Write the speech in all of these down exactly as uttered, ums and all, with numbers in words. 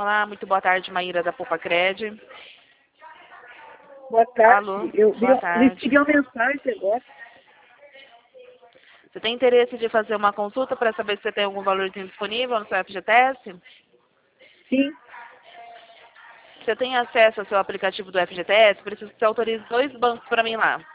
Olá, muito boa tarde, Maíra da Popacred. Boa tarde. Alô, Eu boa vi- tarde. recebi uma mensagem agora. Você tem interesse de fazer uma consulta para saber se você tem algum valorzinho disponível no seu F G T S? Sim. Você tem acesso ao seu aplicativo do F G T S? Preciso que você autorize dois bancos para mim lá.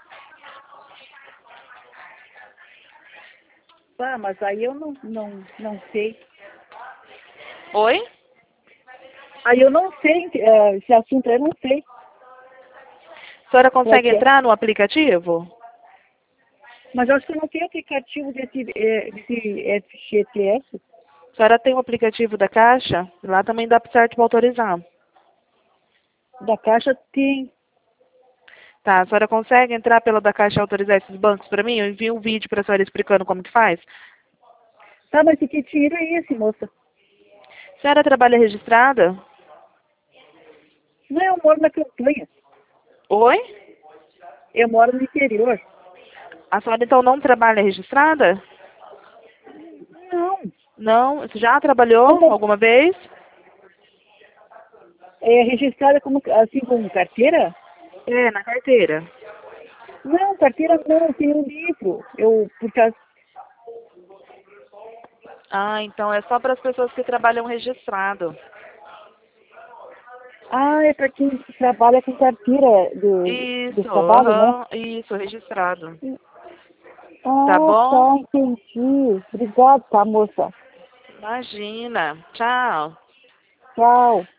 Ah, mas aí eu não, não, não sei. Oi? Aí eu não sei, eh, esse assunto aí eu não sei. A senhora Como é consegue que é? entrar no aplicativo? Mas eu acho que eu não tenho aplicativo desse, eh, desse F G T S. A senhora tem o aplicativo da Caixa? Lá também dá certo para autorizar. Da Caixa tem. Tá, a senhora consegue entrar pela da Caixa e autorizar esses bancos para mim? Eu envio um vídeo para a senhora explicando como que faz. Tá, mas que dinheiro é esse, moça? A senhora trabalha registrada? Não, eu moro na campanha. Oi? Eu moro no interior. A senhora então não trabalha registrada? Não. Não? Você já trabalhou Como alguma vez? é registrada como, assim, como carteira? É, na carteira. Não, carteira não, eu tenho um livro. Eu, por causa, Ah, então é só para as pessoas que trabalham registrado. ah, é para quem trabalha com carteira do, do Isso, trabalho, né? aham, isso, registrado. Tá Ah, bom? tá, entendi. Obrigado, tá, moça. Imagina. Tchau. Tchau.